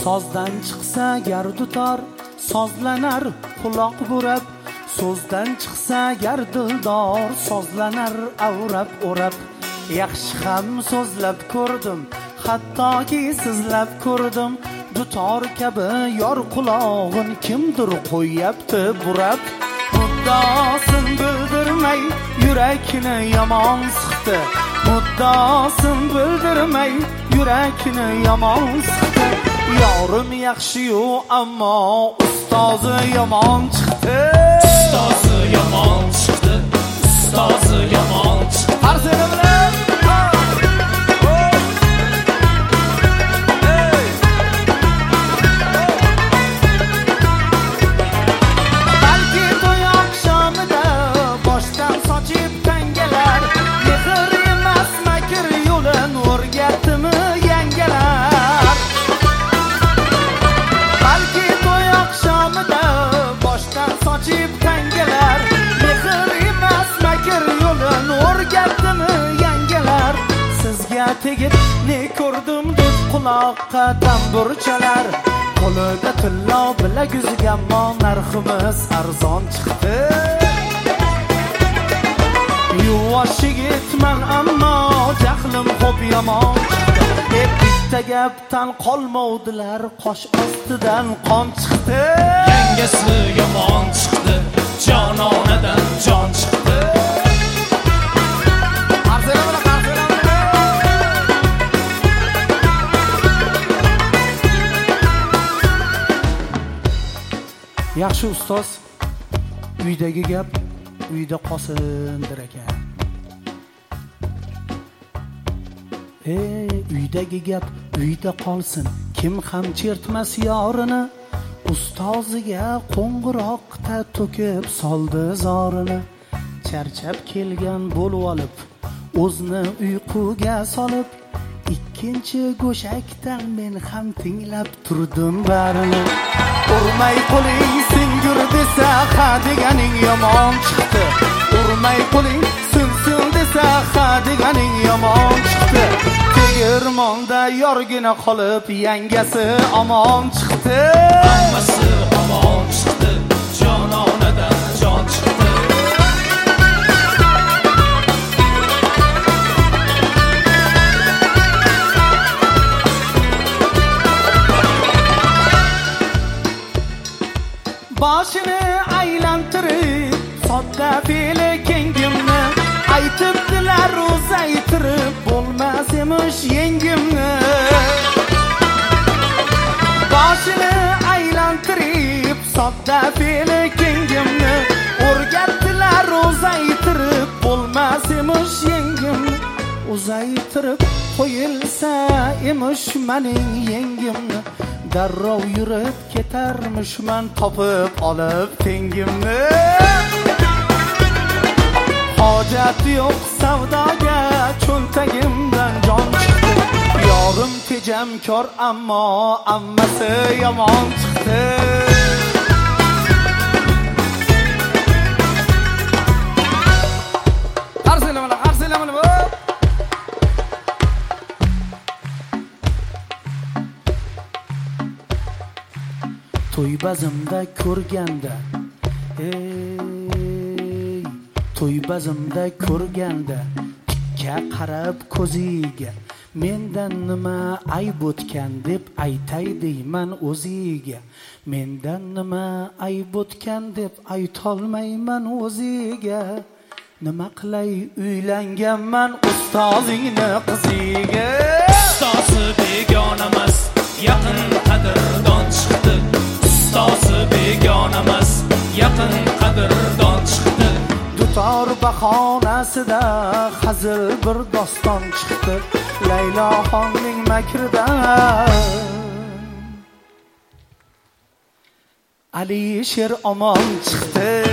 Sozdan chiqsa gar dutor, sozlanar quloq burab. So'zdan chiqsa gar dildor, sozlanar avrab o'rab. Yaxshi ham so'zlab ko'rdim, hattoki sizlab ko'rdim. Dutor kabi yor qulog'in kimdir qo'yyapti burab. Muddasin bildirmay yurakni yomon siqdi. Muddasin bildirmay yurakni yomon siqdi. Yorim yaxshi-yu, ammo ustozi yomon chiqdi. Ustozi yomon chiqdi. Ustozi yomon chiqdi. Qarsini bilan balki to'y oqshomida boshdan sochib tangalar. Mehr emas makr yo'lin o'rgatdimi yangalar. Balki to'y oqshomida boshdan sochib tangalar. Mehr emas makr yo'lin o'rgatdimi yangalar. Sizga tegib ne ko'rdim deb quloqqa tambur chalar. Qo'lida tillo bilaguzga ammo narximiz arzon chiqdi. Yuvosh yigitman ammo jahlim xo'p yomon chiqdi. Bitta gapdan qolmovdilar, qosh ostidan qon chiqdi. Yangasi yomon chiqdi. Jononadan jon chiqdi. Yaxshi ustoz uydagi gap uyda qolsindir ekan. Uydagi gap uyda qolsin, kim ham chertmas yorini. Ustoziga qo'ng'iroqda to'kib soldi zorini. Charchab kelgan bo'lib olib, o'zini uyquga solib, ikkinchi go'shakdan men ham tinglab turdim barini. Urmay qo'ling singur desa ha deganing yomon chiqdi. Urmay qo'ling sinsin desa ha deganing yomon chiqdi. Tegirmonda yorgina qolib yangasi omon chiqdi. Hammasi omon chiqdi. Jononadan jon chiqdi. Boshini aylantirib, sodda fe'li kengimni aytibdilar, uzaytirib bo'lmas emish yengimni. Boshini aylantirib, sodda fe'li kengimni o'rgatdilar, uzaytirib bo'lmas emish yengimni. Uzaytirib qo'yilsa emish mening yengimni. Darrov yurib ketarmishman topib olib tengimni. Hojat yo'q savdoga, cho'ntagimdan jon chiqdi. Yorim tejamkor ammo ammasi yomon chiqdi. Qarsilamana. To'y bazimda ko'rganda, to'y bazimda ko'rganda tikka qarab ko'ziga, mendan nima ayb o'tgan deb aytay deyman o'ziga. Mendan nima ayb o'tgan deb aytolmayman o'ziga. Nima qilay uylanganman ustozingni qiziga. Ustozi begona emas, yaqin qadrdon chiqdi. Ustozi begona emas, yaqin qadrdon chiqdi. Dutor bahonasida hazil bir doston chiqdi. Layloxonning makridan Alisher omon chiqdi.